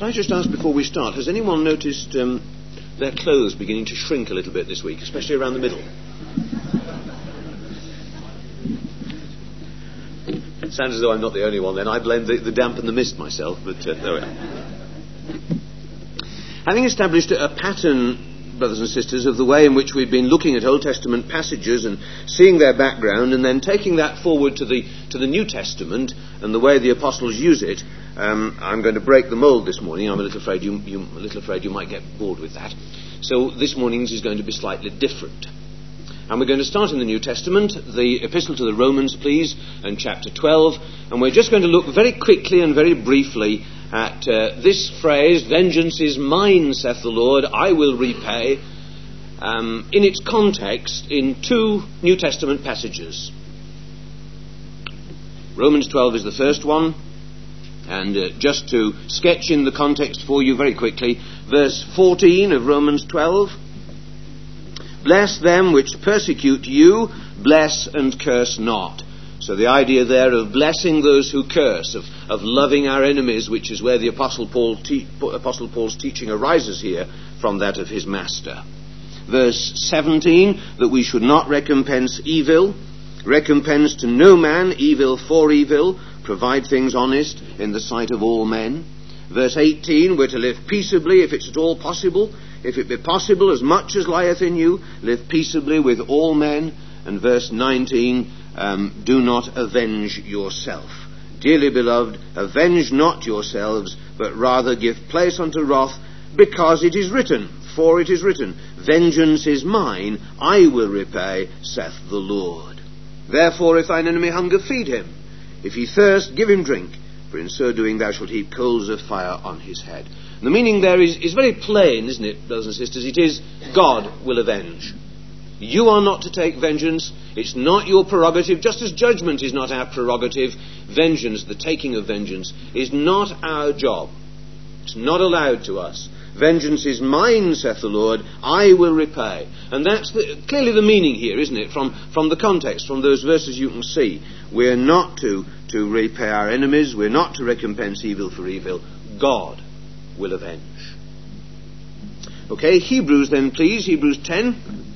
Can I just ask before we start, has anyone noticed their clothes beginning to shrink a little bit this week, especially around the middle? It sounds as though I'm not the only one then. I blame the damp and the mist myself, but there we are. Having established a pattern, brothers and sisters, of the way in which we've been looking at Old Testament passages and seeing their background and then taking that forward to the New Testament and the way the apostles use it, I'm going to break the mould this morning. I'm a little afraid you might get bored with that. So this morning's is going to be slightly different. And we're going to start in the New Testament, the Epistle to the Romans, please, and chapter 12. And we're just going to look very quickly and very briefly at this phrase, "Vengeance is mine, saith the Lord, I will repay," in its context in two New Testament passages. Romans 12 is the first one. And just to sketch in the context for you very quickly, verse 14 of Romans 12. "Bless them which persecute you, bless and curse not." So the idea there of blessing those who curse, of loving our enemies, which is where the Apostle Paul's teaching arises here from that of his master. Verse 17, that we should not recompense evil. "Recompense to no man evil for evil. Provide things honest in the sight of all men." Verse 18, we're to live peaceably if it's at all possible. "If it be possible, as much as lieth in you, live peaceably with all men." And verse 19, "Do not avenge yourself. Dearly beloved, avenge not yourselves, but rather give place unto wrath, because it is written, for it is written, Vengeance is mine, I will repay, saith the Lord. Therefore, if thine enemy hunger, feed him. If he thirst, give him drink, for in so doing thou shalt heap coals of fire on his head." And the meaning there is very plain, isn't it, brothers and sisters? It is, God will avenge. You are not to take vengeance. It's not your prerogative, just as judgment is not our prerogative. Vengeance, the taking of vengeance, is not our job. It's not allowed to us. "Vengeance is mine, saith the Lord, I will repay." And that's clearly the meaning here, isn't it? From the context, from those verses you can see. We're not to repay our enemies. We're not to recompense evil for evil. God will avenge. Okay, Hebrews then, please. Hebrews 10.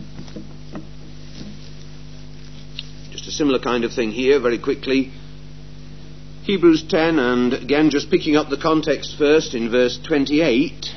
Just a similar kind of thing here, very quickly. Hebrews 10, and again, just picking up the context first in verse 28.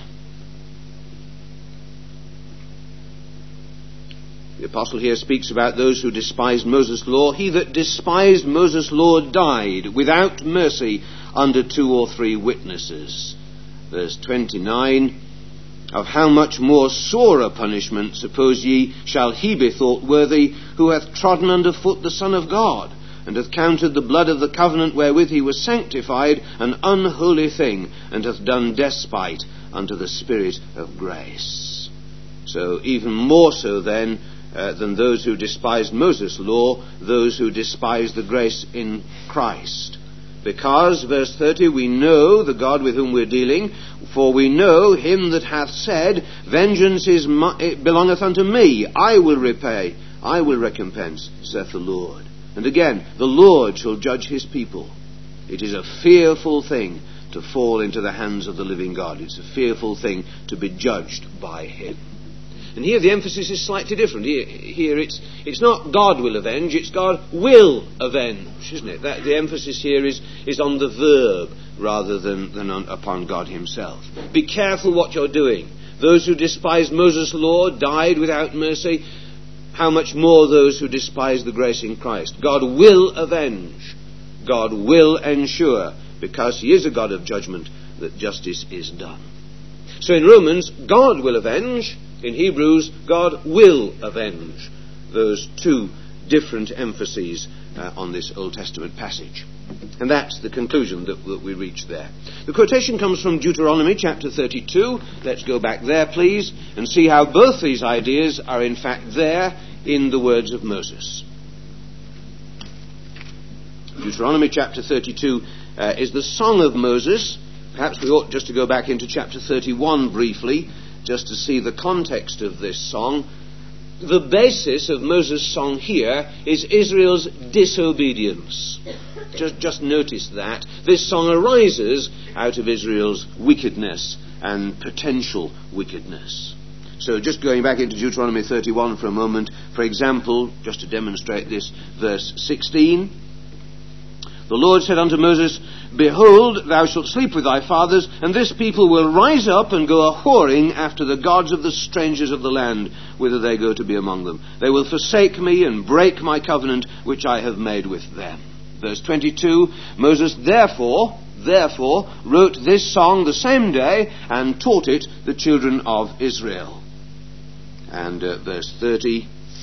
The apostle here speaks about those who despised Moses' law. "He that despised Moses' law died without mercy under 2 or 3 witnesses." Verse 29, "Of how much more sore a punishment, suppose ye, shall he be thought worthy, who hath trodden under foot the Son of God, and hath counted the blood of the covenant wherewith he was sanctified an unholy thing, and hath done despite unto the Spirit of grace." So even more so then, than those who despised Moses' law, those who despise the grace in Christ. Because, verse 30, we know the God with whom we're dealing, for we know him that hath said, "Vengeance belongeth unto me, I will repay, I will recompense, saith the Lord." And again, the Lord shall judge his people. It is a fearful thing to fall into the hands of the living God. It's a fearful thing to be judged by him. And here the emphasis is slightly different. Here it's not God will avenge, it's God will avenge, isn't it? The emphasis here is on the verb rather than upon God himself. Be careful what you're doing. Those who despised Moses' law died without mercy. How much more those who despise the grace in Christ? God will avenge. God will ensure, because he is a God of judgment, that justice is done. So in Romans, God will avenge. In Hebrews, God will avenge. Those two different emphases on this Old Testament passage. And that's the conclusion that we reach there. The quotation comes from Deuteronomy chapter 32. Let's go back there, please, and see how both these ideas are in fact there in the words of Moses. Deuteronomy chapter 32 is the Song of Moses. Perhaps we ought just to go back into chapter 31 briefly, just to see the context of this song. the basis of Moses' song here is Israel's disobedience. Just notice that. This song arises out of Israel's wickedness and potential wickedness. So just going back into Deuteronomy 31 for a moment, for example, just to demonstrate this, verse 16. The Lord said unto Moses, Behold, thou shalt sleep with thy fathers, and this people will rise up and go a-whoring after the gods of the strangers of the land, whither they go to be among them. They will forsake me and break my covenant, which I have made with them. Verse 22, Moses therefore wrote this song the same day and taught it the children of Israel. And verse 30,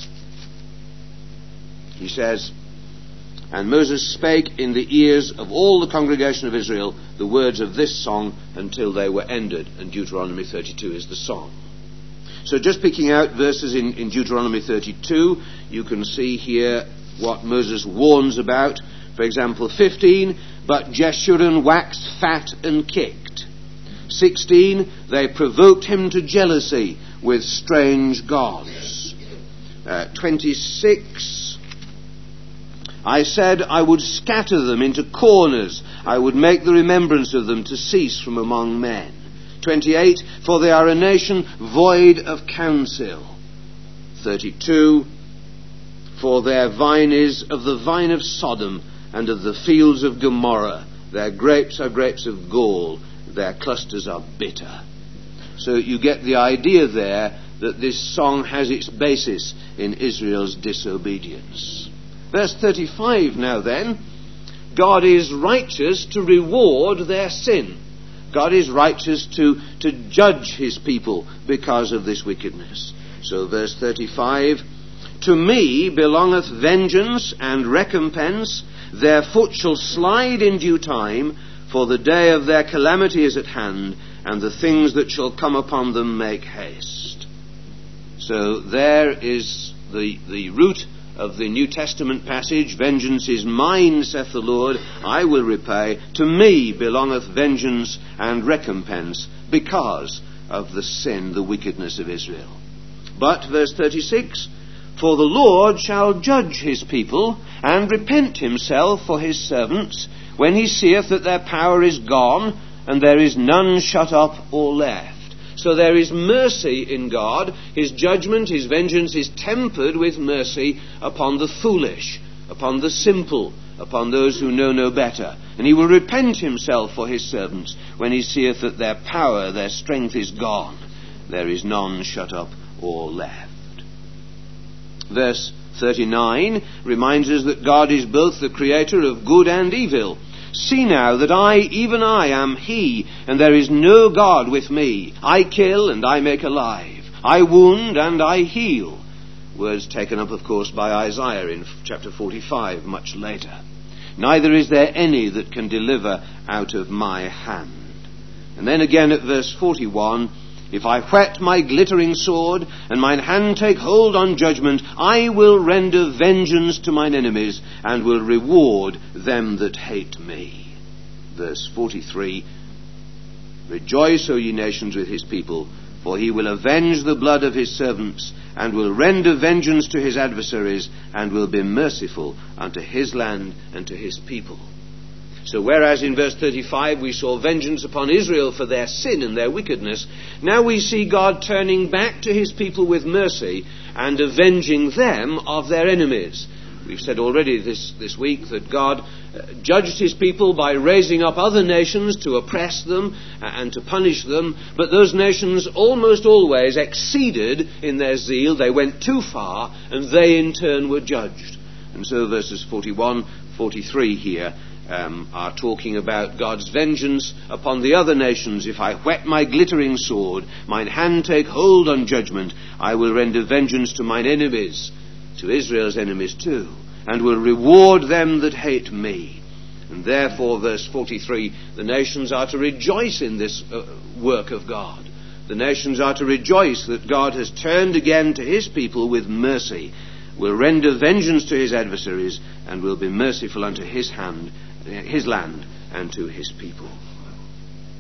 he says, And Moses spake in the ears of all the congregation of Israel the words of this song until they were ended. And Deuteronomy 32 is the song. So just picking out verses in Deuteronomy 32, you can see here what Moses warns about. For example, 15, But Jeshurun waxed fat and kicked. 16, They provoked him to jealousy with strange gods. 26, I said I would scatter them into corners. I would make the remembrance of them to cease from among men. 28, For they are a nation void of counsel. 32, For their vine is of the vine of Sodom and of the fields of Gomorrah. Their grapes are grapes of gall. Their clusters are bitter. So you get the idea there that this song has its basis in Israel's disobedience. Verse 35 now then, God is righteous to reward their sin. God is righteous to judge his people because of this wickedness. So verse 35, To me belongeth vengeance and recompense. Their foot shall slide in due time, for the day of their calamity is at hand, and the things that shall come upon them make haste. So there is the root of the New Testament passage. Vengeance is mine, saith the Lord, I will repay. To me belongeth vengeance and recompense, because of the sin, the wickedness of Israel. But, verse 36, For the Lord shall judge his people, and repent himself for his servants, when he seeth that their power is gone, and there is none shut up or left. So there is mercy in God. His judgment, his vengeance is tempered with mercy upon the foolish, upon the simple, upon those who know no better. And he will repent himself for his servants, when he seeth that their power, their strength is gone. There is none shut up or left. Verse 39 reminds us that God is both the creator of good and evil. See now that I, even I, am he, and there is no God with me. I kill and I make alive. I wound and I heal. Words taken up, of course, by Isaiah in chapter 45, much later. Neither is there any that can deliver out of my hand. And then again at verse 41, If I whet my glittering sword, and mine hand take hold on judgment, I will render vengeance to mine enemies, and will reward them that hate me. Verse 43, Rejoice, O ye nations, with his people, for he will avenge the blood of his servants, and will render vengeance to his adversaries, and will be merciful unto his land and to his people. So whereas in verse 35 we saw vengeance upon Israel for their sin and their wickedness, now we see God turning back to his people with mercy and avenging them of their enemies. We've said already this week that God judged his people by raising up other nations to oppress them and to punish them, but those nations almost always exceeded in their zeal. They went too far, and they in turn were judged. And so verses 41, 43 here are talking about God's vengeance upon the other nations. If I whet my glittering sword, mine hand take hold on judgment, I will render vengeance to mine enemies, to Israel's enemies too, and will reward them that hate me. And therefore, verse 43, the nations are to rejoice in this work of God. The nations are to rejoice that God has turned again to his people with mercy, will render vengeance to his adversaries, and will be merciful unto his land and to his people.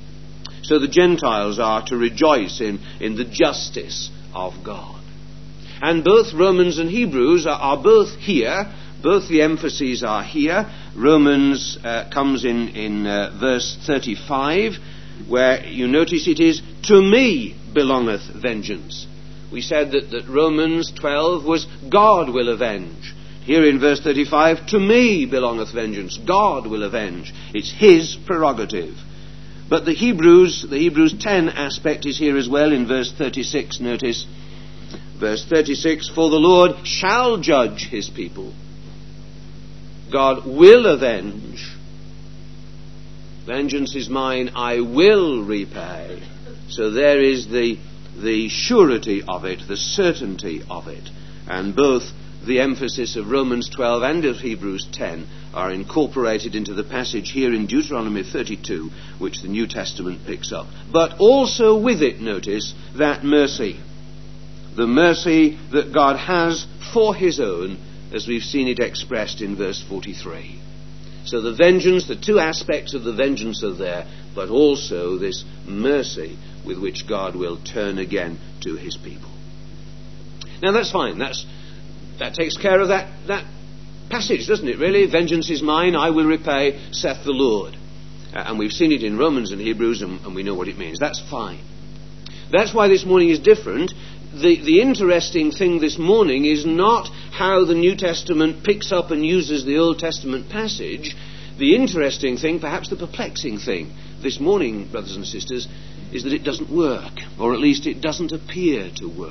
So the Gentiles are to rejoice in the justice of God. And both Romans and Hebrews are both here. Both the emphases are here. Romans comes in verse 35, where you notice it is, "To me belongeth vengeance." We said that Romans 12 was, "God will avenge." Here in verse 35, "To me belongeth vengeance." God will avenge. It's his prerogative. But the Hebrews 10 aspect is here as well in verse 36, notice. Verse 36, "For the Lord shall judge his people." God will avenge. "Vengeance is mine, I will repay." So there is the surety of it, the certainty of it. And both the emphasis of Romans 12 and of Hebrews 10 are incorporated into the passage here in Deuteronomy 32, which the New Testament picks up. But also with it, notice, that mercy. The mercy that God has for his own, as we've seen it expressed in verse 43. So the vengeance, the two aspects of the vengeance are there, but also this mercy with which God will turn again to his people. Now that's fine. That takes care of that passage, doesn't it, really? "Vengeance is mine, I will repay, saith the Lord." And we've seen it in Romans and Hebrews, and we know what it means. That's fine. That's why this morning is different. The interesting thing this morning is not how the New Testament picks up and uses the Old Testament passage. The interesting thing, perhaps the perplexing thing, this morning, brothers and sisters, is that it doesn't work, or at least it doesn't appear to work.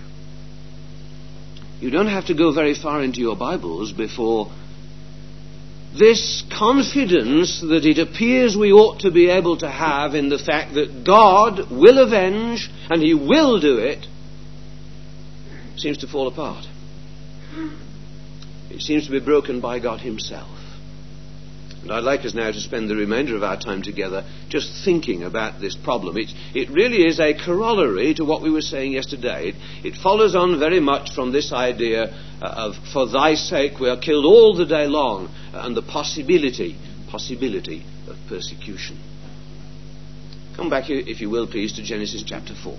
You don't have to go very far into your Bibles before this confidence that it appears we ought to be able to have in the fact that God will avenge and he will do it seems to fall apart. It seems to be broken by God himself. And I'd like us now to spend the remainder of our time together just thinking about this problem. It really is a corollary to what we were saying yesterday. It follows on very much from this idea of "for thy sake we are killed all the day long," and the possibility of persecution. Come back, if you will, please, to Genesis chapter 4.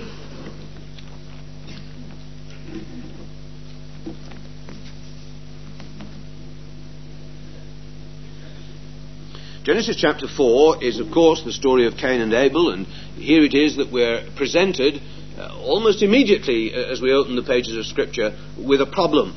Genesis chapter 4 is, of course, the story of Cain and Abel, and here it is that we're presented almost immediately as we open the pages of Scripture with a problem.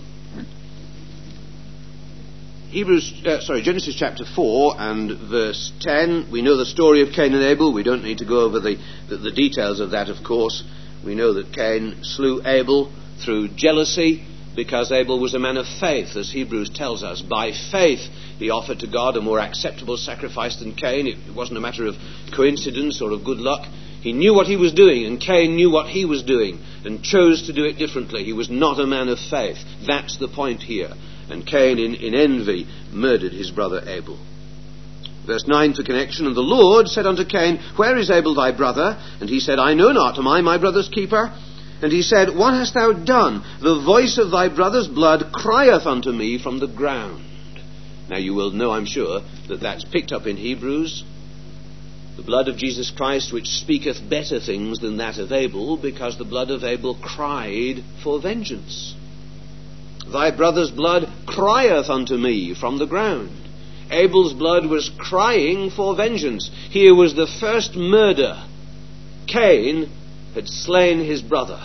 Genesis chapter 4 and verse 10, we know the story of Cain and Abel. We don't need to go over the details of that, of course. We know that Cain slew Abel through jealousy, because Abel was a man of faith, as Hebrews tells us. By faith he offered to God a more acceptable sacrifice than Cain. It wasn't a matter of coincidence or of good luck. He knew what he was doing, and Cain knew what he was doing, and chose to do it differently. He was not a man of faith. That's the point here. And Cain, in envy, murdered his brother Abel. Verse 9 for connection. "And the Lord said unto Cain, Where is Abel thy brother? And he said, I know not. Am I my brother's keeper? And he said, What hast thou done? The voice of thy brother's blood crieth unto me from the ground." Now you will know, I'm sure, that that's picked up in Hebrews. The blood of Jesus Christ, which speaketh better things than that of Abel, because the blood of Abel cried for vengeance. Thy brother's blood crieth unto me from the ground. Abel's blood was crying for vengeance. Here was the first murder. Cain had slain his brother.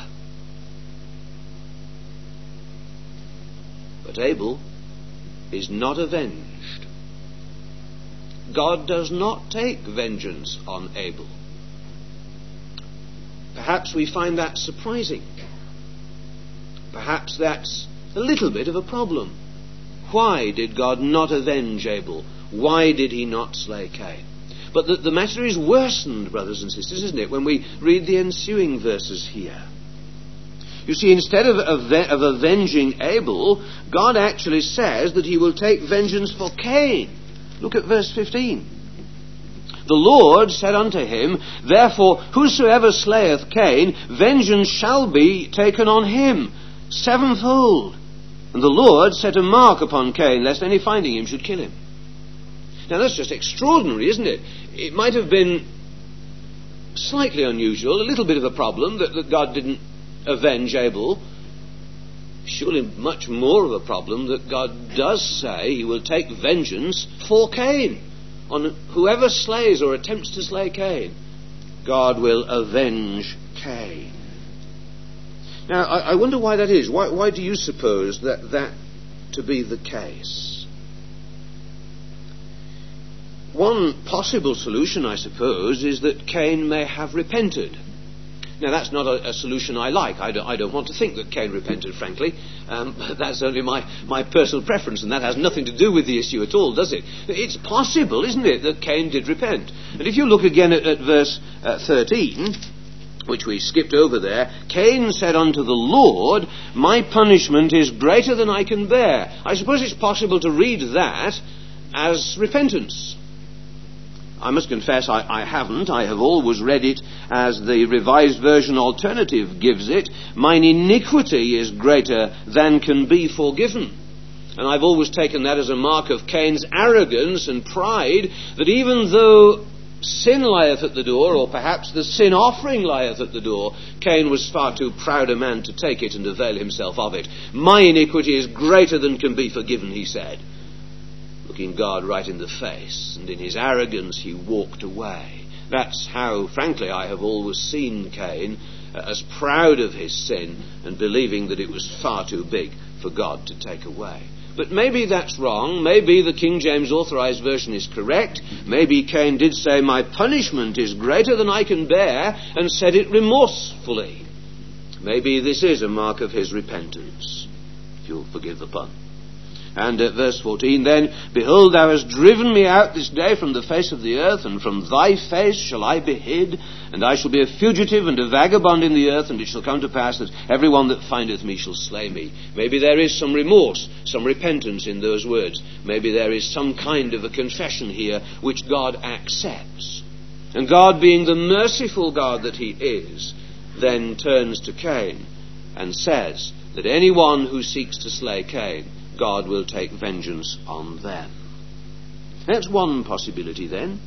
But Abel is not avenged. God does not take vengeance on Abel. Perhaps we find that surprising. Perhaps that's a little bit of a problem. Why did God not avenge Abel? Why did he not slay Cain? But the matter is worsened, brothers and sisters, isn't it, when we read the ensuing verses here. You see, instead of avenging Abel, God actually says that he will take vengeance for Cain. Look at verse 15. "The Lord said unto him, Therefore whosoever slayeth Cain, vengeance shall be taken on him sevenfold. And the Lord set a mark upon Cain, lest any finding him should kill him." Now that's just extraordinary, isn't it? It might have been slightly unusual, a little bit of a problem, that God didn't avenge Abel. surely much more of a problem that God does say he will take vengeance for Cain. On whoever slays or attempts to slay Cain, God will avenge Cain. Now, I wonder why that is. Why do you suppose that to be the case? One possible solution, I suppose, is that Cain may have repented. Now, that's not a solution I like. I don't want to think that Cain repented, frankly. But that's only my personal preference, and that has nothing to do with the issue at all, does it? It's possible, isn't it, that Cain did repent. And if you look again at verse 13, which we skipped over there, Cain said unto the Lord, my punishment is greater than I can bear. I suppose it's possible to read that as repentance. I must confess I haven't. I have always read it as the Revised Version alternative gives it. Mine iniquity is greater than can be forgiven. And I've always taken that as a mark of Cain's arrogance and pride, that even though sin lieth at the door, or perhaps the sin offering lieth at the door, Cain was far too proud a man to take it and avail himself of it. My iniquity is greater than can be forgiven, he said, looking God right in the face, and in his arrogance he walked away. That's how, frankly, I have always seen Cain, as proud of his sin and believing that it was far too big for God to take away. But maybe that's wrong. Maybe the King James Authorized Version is correct. Maybe Cain did say, my punishment is greater than I can bear, and said it remorsefully. Maybe this is a mark of his repentance, if you'll forgive the pun. And at verse 14, then, behold, thou hast driven me out this day from the face of the earth, and from thy face shall I be hid, and I shall be a fugitive and a vagabond in the earth, and it shall come to pass that every one that findeth me shall slay me. Maybe there is some remorse, some repentance in those words. Maybe there is some kind of a confession here which God accepts. And God, being the merciful God that he is, then turns to Cain and says that anyone who seeks to slay Cain, God will take vengeance on them. That's one possibility then.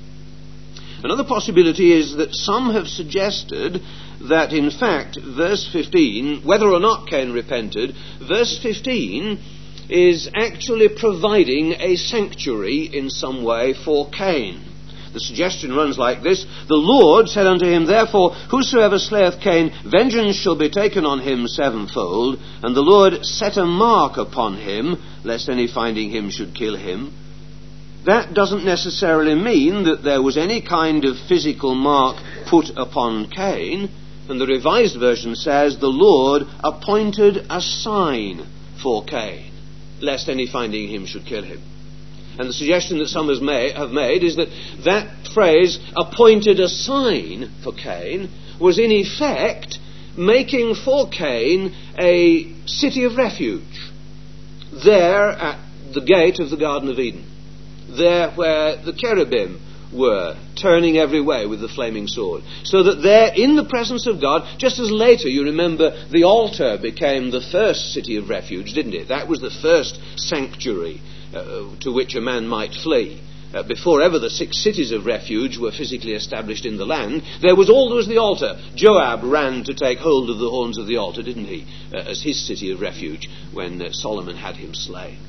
Another possibility is that some have suggested that in fact verse 15, whether or not Cain repented, verse 15 is actually providing a sanctuary in some way for Cain. The suggestion runs like this: the Lord said unto him, therefore, whosoever slayeth Cain, vengeance shall be taken on him sevenfold. And the Lord set a mark upon him, lest any finding him should kill him. That doesn't necessarily mean that there was any kind of physical mark put upon Cain. And the Revised Version says, the Lord appointed a sign for Cain, lest any finding him should kill him. And the suggestion that some have made is that that phrase, appointed a sign for Cain, was in effect making for Cain a city of refuge. There at the gate of the Garden of Eden. There where the cherubim were, turning every way with the flaming sword. So that there, in the presence of God, just as later, you remember, the altar became the first city of refuge, didn't it? That was the first sanctuary to which a man might flee. Before ever the 6 cities of refuge were physically established in the land, there was the altar. Joab ran to take hold of the horns of the altar, didn't he, as his city of refuge when Solomon had him slain.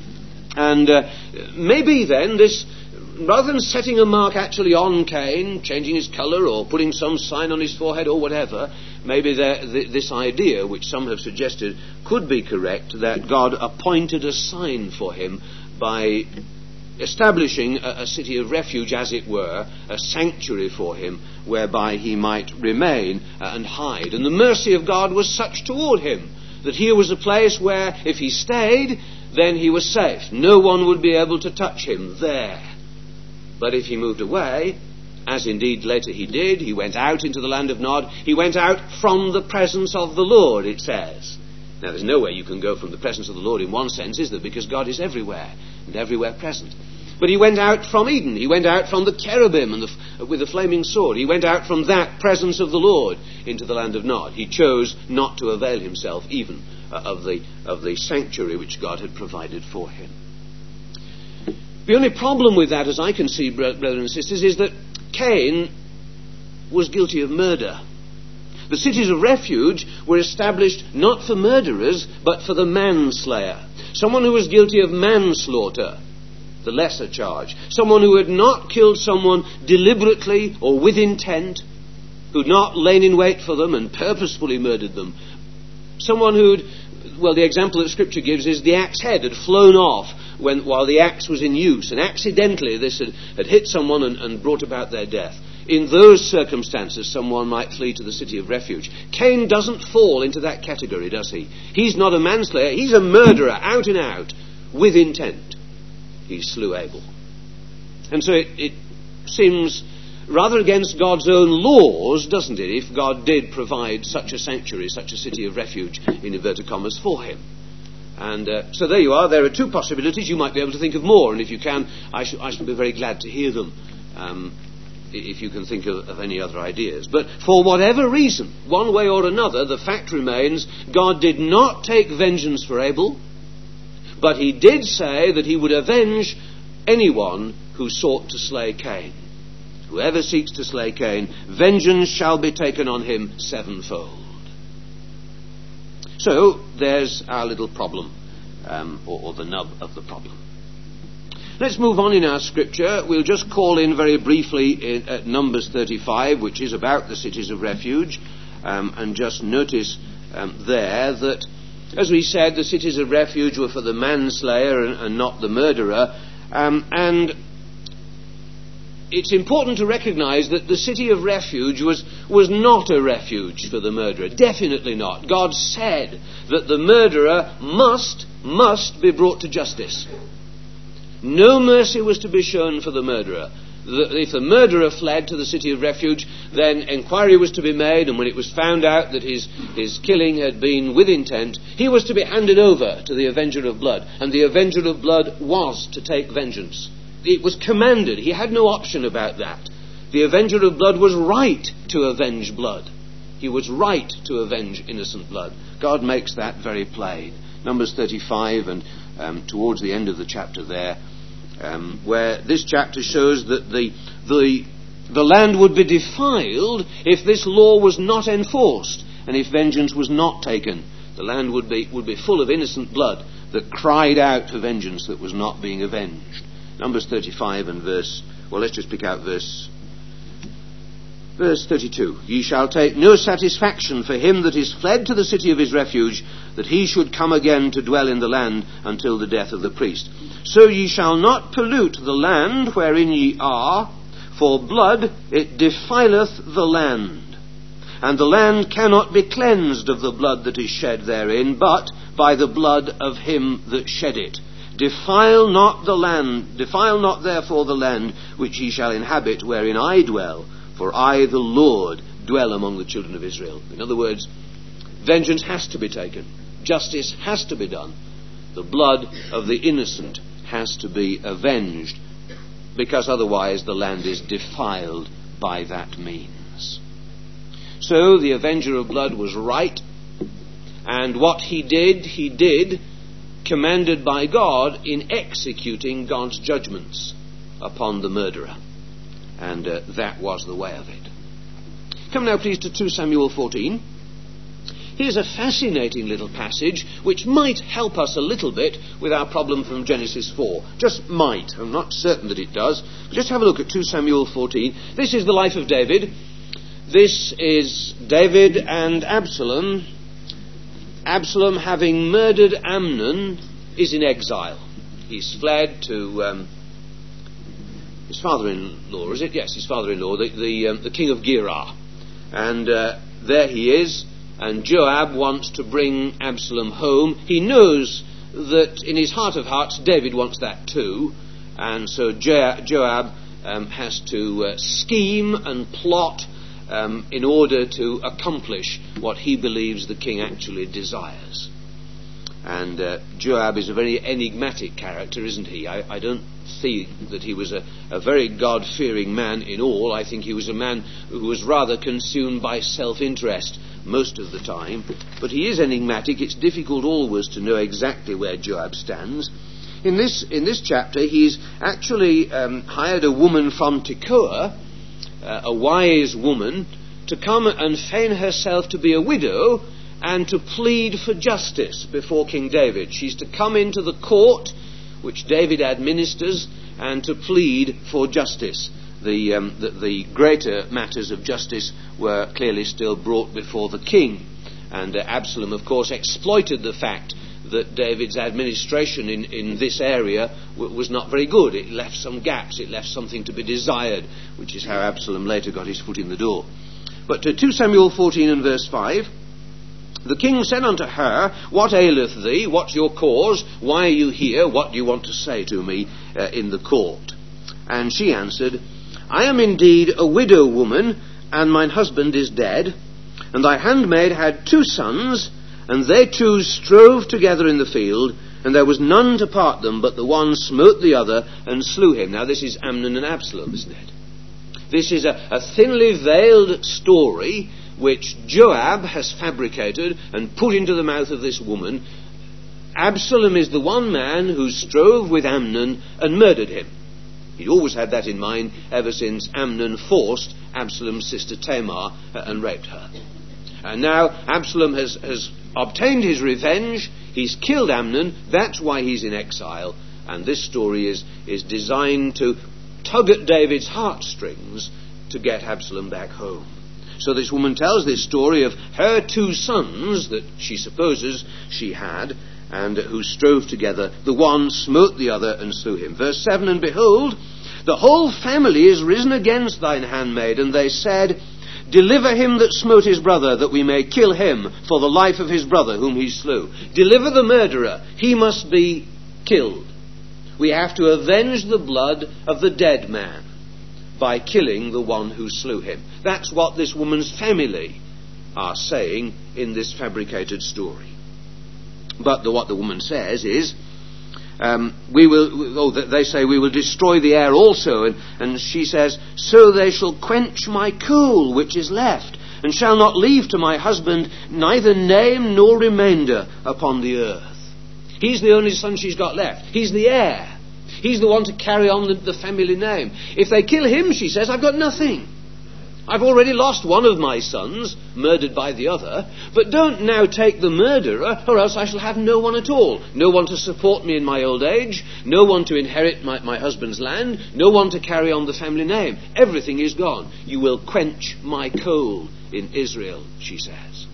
And maybe then this, rather than setting a mark actually on Cain, changing his colour or putting some sign on his forehead or whatever, maybe this idea, which some have suggested, could be correct, that God appointed a sign for him by establishing a city of refuge, as it were, a sanctuary for him, whereby he might remain and hide. And the mercy of God was such toward him that here was a place where, if he stayed, then he was safe. No one would be able to touch him there. But if he moved away, as indeed later he did, he went out into the land of Nod. He went out from the presence of the Lord, it says. Now, there's no way you can go from the presence of the Lord in one sense, is there? Because God is everywhere and everywhere present. But he went out from Eden. He went out from the cherubim and with the flaming sword. He went out from that presence of the Lord into the land of Nod. He chose not to avail himself even of the sanctuary which God had provided for him. The only problem with that, as I can see, brothers and sisters, is that Cain was guilty of murder. The cities of refuge were established not for murderers, but for the manslayer. Someone who was guilty of manslaughter, the lesser charge. Someone who had not killed someone deliberately or with intent, who'd not lain in wait for them and purposefully murdered them. Someone who'd, well, the example that Scripture gives is the axe head had flown off while the axe was in use, and accidentally this had hit someone and brought about their death. In those circumstances, someone might flee to the city of refuge. Cain doesn't fall into that category, does he? He's not a manslayer. He's a murderer, out and out, with intent. He slew Abel. And so it seems rather against God's own laws, doesn't it, if God did provide such a sanctuary, such a city of refuge, in inverted commas, for him. And so there you are. There are two possibilities. You might be able to think of more, and if you can, I shall be very glad to hear them, if you can think of any other ideas. But for whatever reason, one way or another, the fact remains, God did not take vengeance for Abel, but he did say that he would avenge anyone who sought to slay Cain. Whoever seeks to slay Cain, vengeance shall be taken on him sevenfold. So, there's our little problem, or the nub of the problem. Let's move on in our scripture. We'll just call in very briefly at Numbers 35, which is about the cities of refuge, and just notice there that, as we said, the cities of refuge were for the manslayer and not the murderer, and it's important to recognize that the city of refuge was not a refuge for the murderer. Definitely not. God said that the murderer must be brought to justice. No mercy was to be shown for the murderer. If the murderer fled to the city of refuge, then inquiry was to be made, and when it was found out that his killing had been with intent, he was to be handed over to the avenger of blood. And the avenger of blood was to take vengeance. It was commanded. He had no option about that. The avenger of blood was right to avenge blood. He was right to avenge innocent blood. God makes that very plain. Numbers 35 and towards the end of the chapter there, where this chapter shows that the land would be defiled if this law was not enforced and if vengeance was not taken. The land would be full of innocent blood that cried out for vengeance that was not being avenged. Numbers 35 and let's just pick out verse 32. Ye shall take no satisfaction for him that is fled to the city of his refuge, that he should come again to dwell in the land until the death of the priest. So ye shall not pollute the land wherein ye are, for blood it defileth the land. And the land cannot be cleansed of the blood that is shed therein, but by the blood of him that shed it. Defile not therefore the land which ye shall inhabit, wherein I dwell, for I, the Lord, dwell among the children of Israel. In other words, vengeance has to be taken. Justice has to be done. The blood of the innocent has to be avenged, because otherwise the land is defiled by that means. So the avenger of blood was right, and what he did commanded by God in executing God's judgments upon the murderer. And that was the way of it. Come now please to 2 Samuel 14. Here's a fascinating little passage which might help us a little bit with our problem from Genesis 4. Just might. I'm not certain that it does. But just have a look at 2 Samuel 14. This is the life of David. This is David and Absalom. Absalom, having murdered Amnon, is in exile. He's fled to his father-in-law, is it? Yes, his father-in-law, the king of Gerar. And there he is, and Joab wants to bring Absalom home. He knows that in his heart of hearts David wants that too, and so Joab has to scheme and plot in order to accomplish what he believes the king actually desires. And Joab is a very enigmatic character, isn't he? I don't see that he was a very God-fearing man in all. I think he was a man who was rather consumed by self-interest most of the time. But he is enigmatic. It's difficult always to know exactly where Joab stands. In this chapter, he's actually hired a woman from Tekoa, a wise woman, to come and feign herself to be a widow and to plead for justice before King David. She's to come into the court which David administers and to plead for justice. The greater matters of justice were clearly still brought before the king. And Absalom, of course, exploited the fact that David's administration in this area was not very good. It left some gaps. It left something to be desired, which is how Absalom later got his foot in the door. But to 2 Samuel 14 and verse 5, the king said unto her, What aileth thee? What's your cause? Why are you here? What do you want to say to me in the court? And she answered, I am indeed a widow woman, and mine husband is dead. And thy handmaid had 2 sons, and they 2 strove together in the field, and there was none to part them, but the one smote the other and slew him. Now this is Amnon and Absalom, isn't it? This is a thinly veiled story which Joab has fabricated and put into the mouth of this woman. Absalom is the one man who strove with Amnon and murdered him. He always had that in mind ever since Amnon forced Absalom's sister Tamar and raped her. And now Absalom has obtained his revenge. He's killed Amnon. That's why he's in exile. And this story is designed to tug at David's heartstrings to get Absalom back home. So this woman tells this story of her 2 sons that she supposes she had, and who strove together. The one smote the other and slew him. Verse 7, And behold, the whole family is risen against thine handmaid, and they said, Deliver him that smote his brother, that we may kill him for the life of his brother whom he slew. Deliver the murderer. He must be killed. We have to avenge the blood of the dead man by killing the one who slew him. That's what this woman's family are saying in this fabricated story. But what the woman says is, they say, we will destroy the heir also. And she says, So they shall quench my coal which is left, and shall not leave to my husband neither name nor remainder upon the earth. He's the only son she's got left. He's the heir. He's the one to carry on the family name. If they kill him, she says, I've got nothing. I've already lost one of my sons, murdered by the other, but don't now take the murderer, or else I shall have no one at all. No one to support me in my old age, no one to inherit my husband's land, no one to carry on the family name. Everything is gone. You will quench my coal in Israel, she says.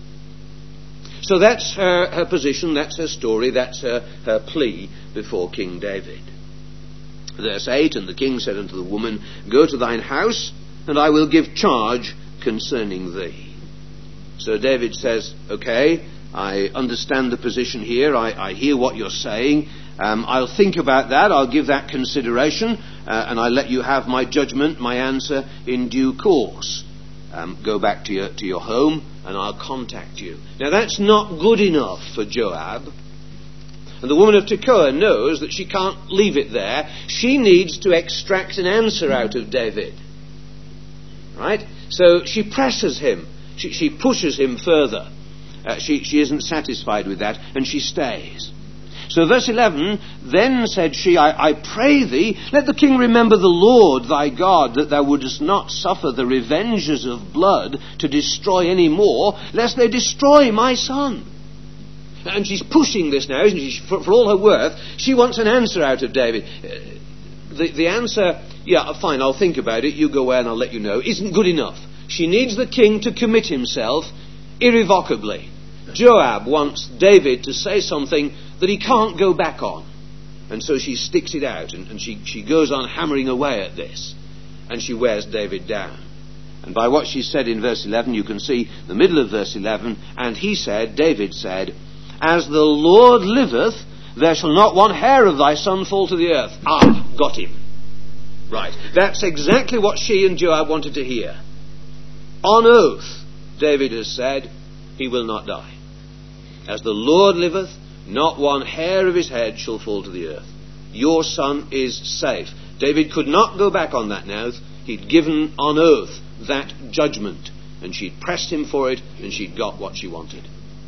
So that's her position, that's her story, that's her plea before King David. Verse 8, And the king said unto the woman, Go to thine house, and I will give charge concerning thee. So David says, okay, I understand the position here. I hear what you're saying. I'll think about that. I'll give that consideration. And I'll let you have my judgment, my answer in due course. Go back to your home and I'll contact you. Now that's not good enough for Joab. And the woman of Tekoa knows that she can't leave it there. She needs to extract an answer out of David. Right? So she presses him. She pushes him further. She isn't satisfied with that, and she stays. So verse 11, Then said she, I pray thee, let the king remember the Lord thy God, that thou wouldest not suffer the revengers of blood to destroy any more, lest they destroy my son. And she's pushing this now, isn't she? For all her worth, she wants an answer out of David. The answer, yeah, fine, I'll think about it, you go away and I'll let you know, isn't good enough. She needs the king to commit himself irrevocably. Joab wants David to say something that he can't go back on. And so she sticks it out, and she goes on hammering away at this. And she wears David down. And by what she said in verse 11, you can see the middle of verse 11, And he said, David said, As the Lord liveth, there shall not one hair of thy son fall to the earth. Ah, got him. Right. That's exactly what she and Joab wanted to hear. On oath, David has said, he will not die. As the Lord liveth, not one hair of his head shall fall to the earth. Your son is safe. David could not go back on that now. He'd given on oath that judgment, and she'd pressed him for it, and she'd got what she wanted.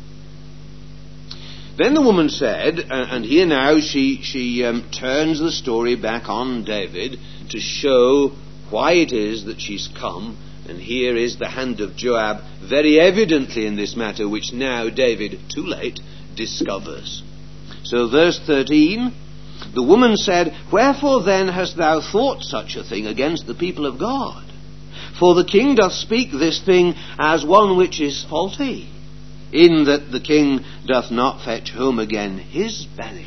Then the woman said, and here now she turns the story back on David to show why it is that she's come And here is the hand of Joab very evidently in this matter, which now David, too late, discovers. So verse 13, the woman said, "Wherefore then hast thou thought such a thing against the people of God? For the king doth speak this thing as one which is faulty, in that the king doth not fetch home again his banished."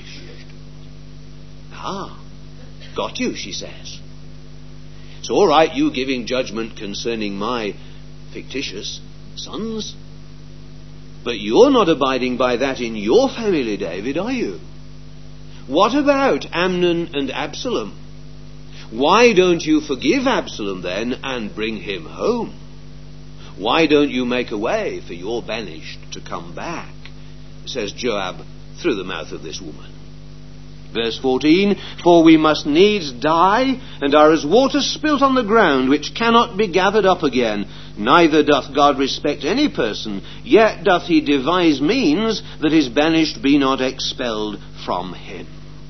Ah, got you, she says. It's all right you giving judgment concerning my fictitious sons, but you're not abiding by that in your family, David, are you? What about Amnon and Absalom? Why don't you forgive Absalom then and bring him home? Why don't you make a way for your banished to come back? Says Joab through the mouth of this woman. Verse 14, "For we must needs die, and are as water spilt on the ground, which cannot be gathered up again. Neither doth God respect any person, yet doth he devise means that his banished be not expelled from him."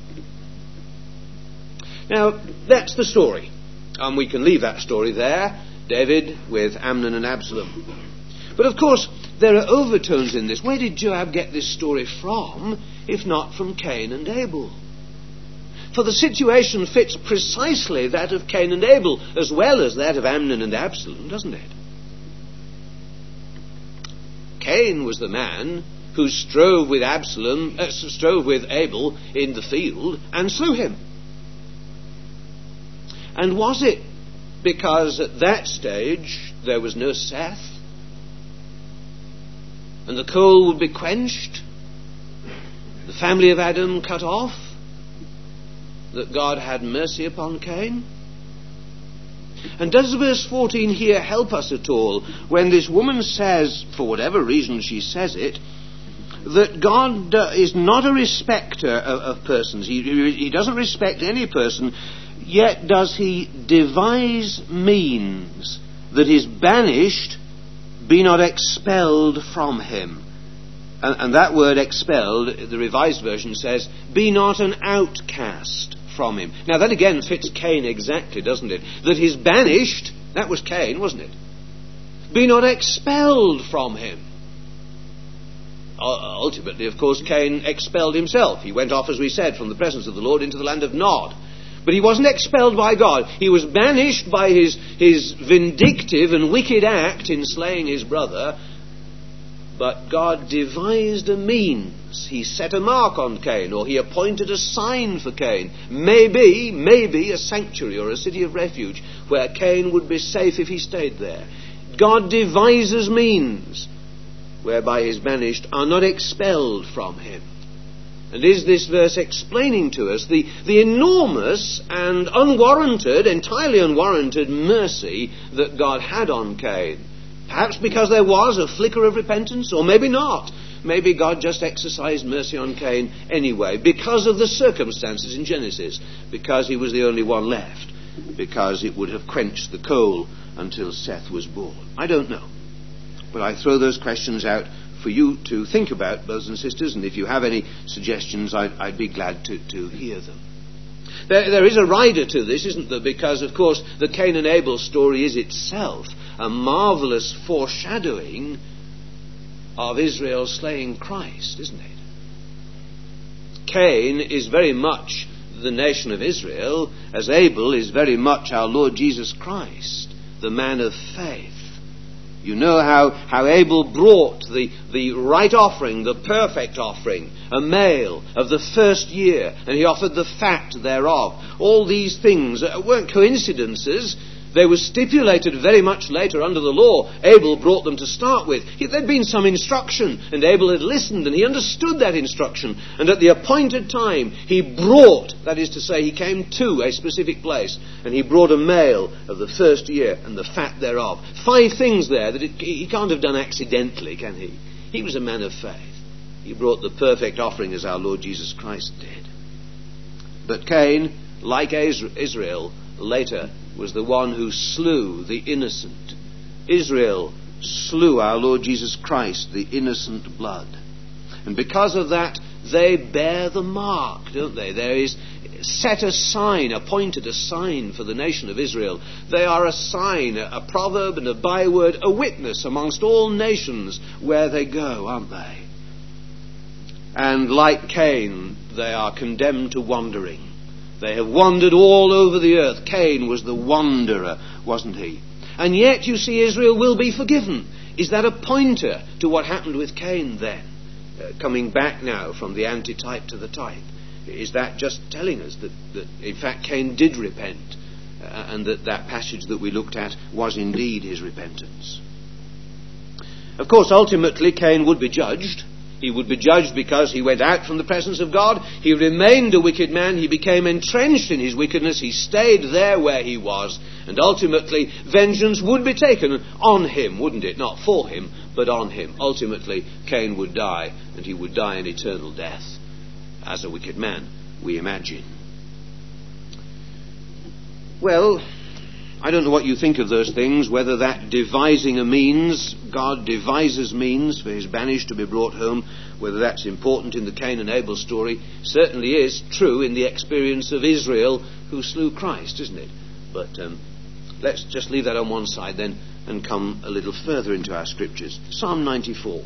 Now, that's the story. And we can leave that story there, David with Amnon and Absalom. But of course, there are overtones in this. Where did Joab get this story from, if not from Cain and Abel? For the situation fits precisely that of Cain and Abel, as well as that of Amnon and Absalom, doesn't it? Cain was the man who strove with Abel in the field and slew him. And was it because at that stage there was no Seth, and the coal would be quenched, the family of Adam cut off, that God had mercy upon Cain? And does verse 14 here help us at all when this woman says, for whatever reason she says it, that God is not a respecter of persons. He doesn't respect any person, yet does he devise means that his banished be not expelled from him. And that word expelled, the Revised Version says, be not an outcast from him. Now that again fits Cain exactly, doesn't it? That his banished, that was Cain, wasn't it? Be not expelled from him. Ultimately, of course, Cain expelled himself. He went off, as we said, from the presence of the Lord into the land of Nod. But he wasn't expelled by God. He was banished by his vindictive and wicked act in slaying his brother. But God devised a means. He set a mark on Cain, or he appointed a sign for Cain. Maybe a sanctuary or a city of refuge where Cain would be safe if he stayed there. God devises means whereby his banished are not expelled from him. And is this verse explaining to us the enormous and unwarranted, entirely unwarranted mercy that God had on Cain? Perhaps because there was a flicker of repentance, or maybe not. Maybe God just exercised mercy on Cain anyway, because of the circumstances in Genesis, because he was the only one left, because it would have quenched the coal until Seth was born. I don't know. But I throw those questions out for you to think about, brothers and sisters, and if you have any suggestions, I'd be glad to hear them. There is a rider to this, isn't there? Because, of course, the Cain and Abel story is itself a marvellous foreshadowing of Israel slaying Christ, isn't it? Cain is very much the nation of Israel, as Abel is very much our Lord Jesus Christ, the man of faith. You know how Abel brought the right offering, the perfect offering, a male of the first year, and he offered the fat thereof. All these things weren't coincidences. They were stipulated very much later under the law. Abel brought them to start with. There'd been some instruction, and Abel had listened, and he understood that instruction. And at the appointed time, he brought, that is to say, he came to a specific place, and he brought a male of the first year and the fat thereof. 5 things there that he can't have done accidentally, can he? He was a man of faith. He brought the perfect offering as our Lord Jesus Christ did. But Cain, like Israel, later was the one who slew the innocent. Israel slew our Lord Jesus Christ, the innocent blood. And because of that, they bear the mark, don't they? There is set a sign, appointed a sign for the nation of Israel. They are a sign, a proverb and a byword, a witness amongst all nations where they go, aren't they? And like Cain, they are condemned to wandering. They have wandered all over the earth. Cain was the wanderer, wasn't he? And yet, you see, Israel will be forgiven. Is that a pointer to what happened with Cain then? Coming back now from the antitype to the type. Is that just telling us that in fact Cain did repent and that passage that we looked at was indeed his repentance? Of course, ultimately Cain would be judged. He would be judged because he went out from the presence of God. He remained a wicked man. He became entrenched in his wickedness. He stayed there where he was. And ultimately, vengeance would be taken on him, wouldn't it? Not for him, but on him. Ultimately, Cain would die, and he would die an eternal death. As a wicked man, we imagine. Well, I don't know what you think of those things, whether that devising a means, God devises means for his banished to be brought home, whether that's important in the Cain and Abel story. Certainly is true in the experience of Israel who slew Christ, isn't it? But let's just leave that on one side then and come a little further into our scriptures. Psalm 94.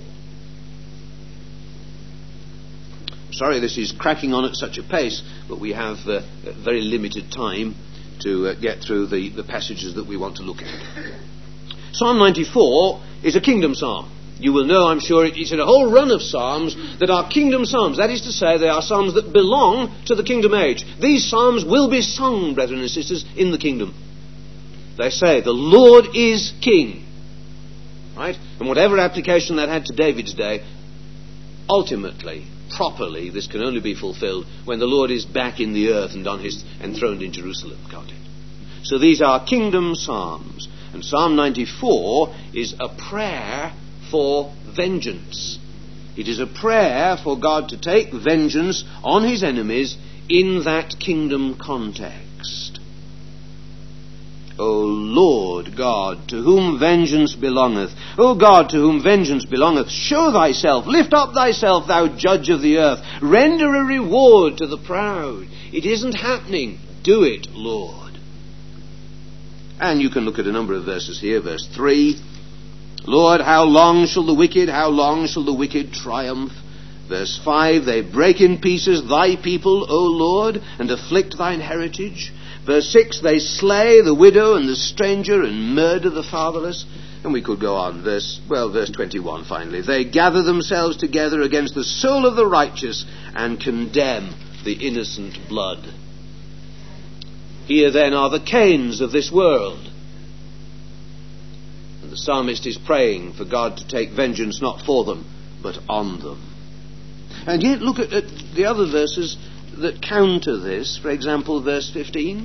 Sorry this is cracking on at such a pace, but we have very limited time to get through the passages that we want to look at. Psalm 94 is a kingdom psalm. You will know, I'm sure, it's in a whole run of psalms that are kingdom psalms. That is to say, they are psalms that belong to the kingdom age. These psalms will be sung, brethren and sisters, in the kingdom. They say, the Lord is king. Right? And whatever application that had to David's day, ultimately, properly, this can only be fulfilled when the Lord is back in the earth and enthroned in Jerusalem, can't it? So these are kingdom psalms. And Psalm 94 is a prayer for vengeance. It is a prayer for God to take vengeance on his enemies in that kingdom context. O Lord God, to whom vengeance belongeth, O God, to whom vengeance belongeth, show thyself, lift up thyself, thou judge of the earth, render a reward to the proud. It isn't happening. Do it, Lord. And you can look at a number of verses here. Verse 3, Lord, how long shall the wicked triumph? Verse 5, they break in pieces thy people, O Lord, and afflict thine heritage. Verse 6, they slay the widow and the stranger and murder the fatherless. And we could go on. Verse 21 finally. They gather themselves together against the soul of the righteous and condemn the innocent blood. Here then are the Cains of this world. And the psalmist is praying for God to take vengeance not for them, but on them. And yet look at the other verses that counter this. For example, verse 15.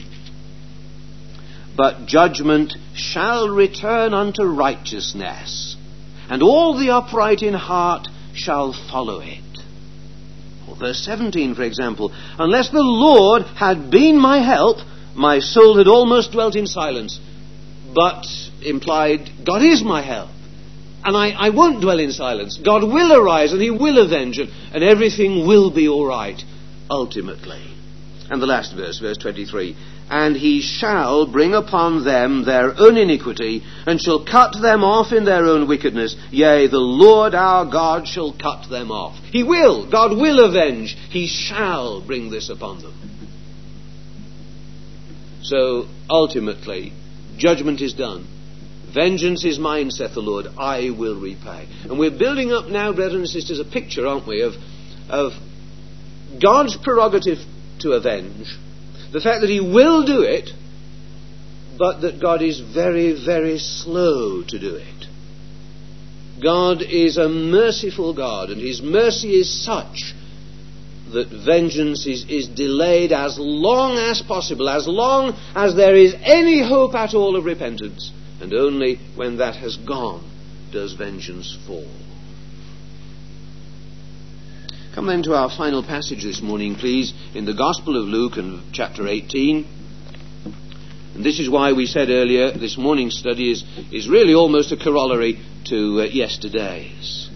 But judgment shall return unto righteousness, and all the upright in heart shall follow it. Or verse 17, for example. Unless the Lord had been my help, my soul had almost dwelt in silence. But implied, God is my help. And I won't dwell in silence. God will arise and he will avenge, and everything will be all right, ultimately. And the last verse, verse 23. And he shall bring upon them their own iniquity, and shall cut them off in their own wickedness. Yea, the Lord our God shall cut them off. He will. God will avenge. He shall bring this upon them. So, ultimately, judgment is done. Vengeance is mine, saith the Lord, I will repay. And we're building up now, brethren and sisters, a picture, aren't we, of God's prerogative to avenge. The fact that he will do it, but that God is very, very slow to do it. God is a merciful God, and his mercy is such that vengeance is delayed as long as possible, as long as there is any hope at all of repentance. And only when that has gone does vengeance fall. Come then to our final passage this morning, please, in the Gospel of Luke and chapter 18. And this is why we said earlier, this morning's study is really almost a corollary to yesterday's.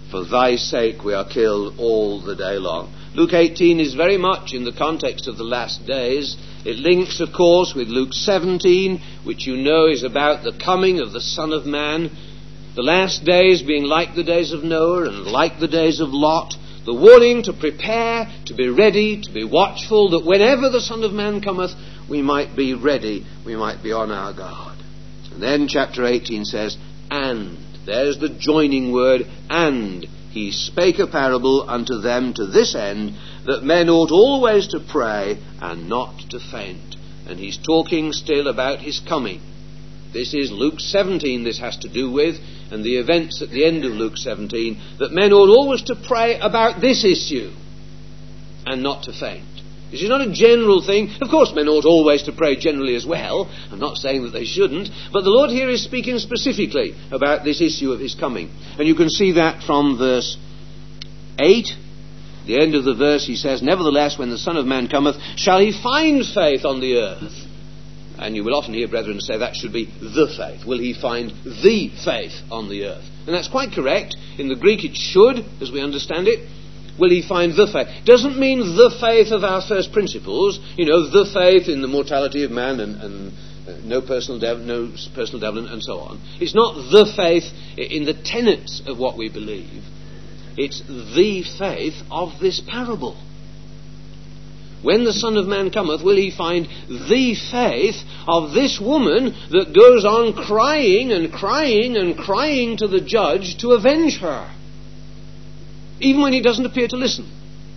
For thy sake we are killed all the day long. Luke 18 is very much in the context of the last days. It links, of course, with Luke 17, which you know is about the coming of the Son of Man. The last days being like the days of Noah and like the days of Lot. The warning to prepare, to be ready, to be watchful, that whenever the Son of Man cometh, we might be ready, we might be on our guard. And then chapter 18 says, and, there's the joining word, and he spake a parable unto them to this end, that men ought always to pray and not to faint. And he's talking still about his coming. This is Luke 17 this has to do with, and the events at the end of Luke 17, that men ought always to pray about this issue and not to faint. This is not a general thing. Of course, men ought always to pray generally as well. I'm not saying that they shouldn't. But the Lord here is speaking specifically about this issue of his coming. And you can see that from verse 8. The end of the verse, he says, nevertheless, when the Son of Man cometh, shall he find faith on the earth? And you will often hear brethren say that should be the faith. Will he find the faith on the earth? And that's quite correct. In the Greek it should, as we understand it. Will he find the faith? Doesn't mean the faith of our first principles. You know, the faith in the mortality of man and no personal devil and so on. It's not the faith in the tenets of what we believe. It's the faith of this parable. When the Son of Man cometh, will he find the faith of this woman that goes on crying and crying and crying to the judge to avenge her? Even when he doesn't appear to listen.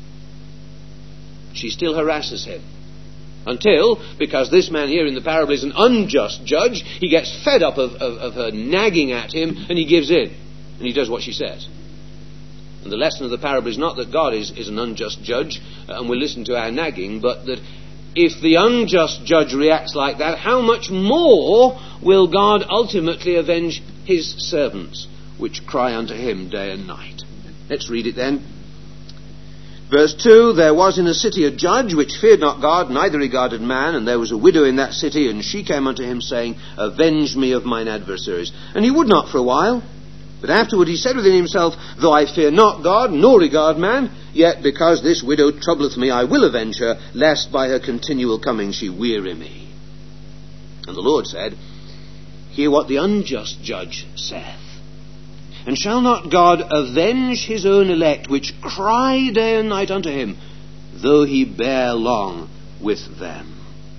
She still harasses him. Until, because this man here in the parable is an unjust judge, he gets fed up of her nagging at him and he gives in. And he does what she says. And the lesson of the parable is not that God is an unjust judge and will listen to our nagging, but that if the unjust judge reacts like that, how much more will God ultimately avenge his servants, which cry unto him day and night? Let's read it then. Verse 2, there was in a city a judge which feared not God, neither regarded man, and there was a widow in that city, and she came unto him, saying, avenge me of mine adversaries. And he would not for a while. But afterward he said within himself, though I fear not God, nor regard man, yet because this widow troubleth me, I will avenge her, lest by her continual coming she weary me. And the Lord said, hear what the unjust judge saith. And shall not God avenge his own elect, which cry day and night unto him, though he bear long with them?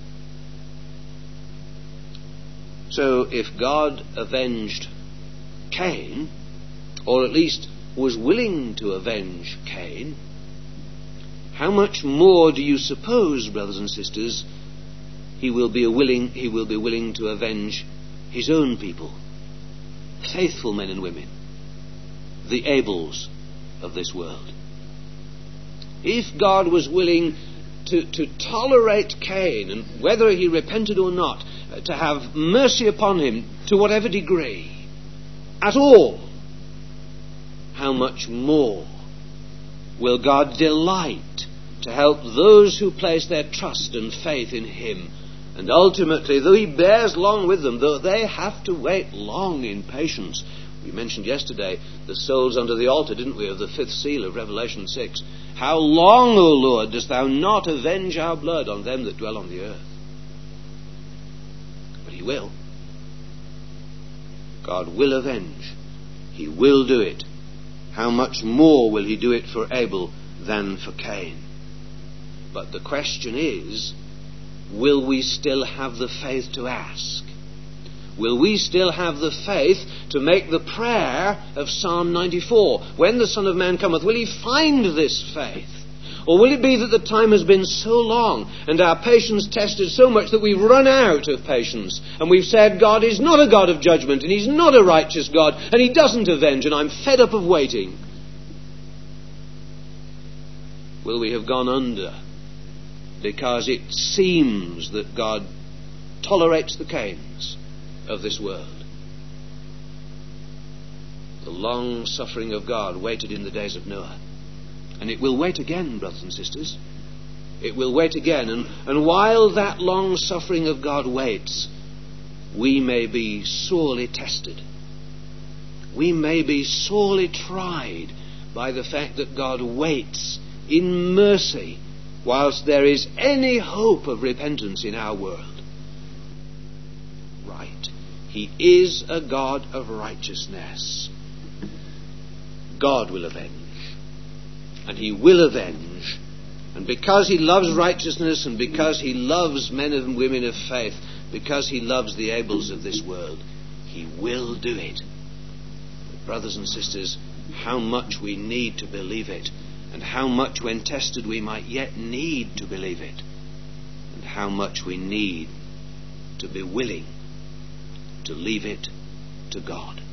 So if God avenged Cain, or at least was willing to avenge Cain, how much more do you suppose, brothers and sisters, he will be willing to avenge his own people, faithful men and women, the Abels of this world? If God was willing to tolerate Cain, and whether he repented or not, to have mercy upon him to whatever degree, at all, how much more will God delight to help those who place their trust and faith in him? And ultimately, though he bears long with them, though they have to wait long in patience. We mentioned yesterday the souls under the altar, didn't we, of the fifth seal of Revelation 6. How long, O Lord, dost thou not avenge our blood on them that dwell on the earth? But he will. God will avenge. He will do it. How much more will he do it for Abel than for Cain? But the question is, will we still have the faith to ask? Will we still have the faith to make the prayer of Psalm 94? When the Son of Man cometh, will he find this faith? Or will it be that the time has been so long and our patience tested so much that we've run out of patience and we've said God is not a God of judgment and he's not a righteous God and he doesn't avenge and I'm fed up of waiting? Will we have gone under because it seems that God tolerates the Cains of this world? The long suffering of God waited in the days of Noah. And it will wait again, brothers and sisters. It will wait again. And while that long suffering of God waits, we may be sorely tested. We may be sorely tried by the fact that God waits in mercy whilst there is any hope of repentance in our world. Right. He is a God of righteousness. God will avenge. And he will avenge. And because he loves righteousness, and because he loves men and women of faith, because he loves the Abels of this world, he will do it. But brothers and sisters, how much we need to believe it, and how much when tested we might yet need to believe it, and how much we need to be willing to leave it to God.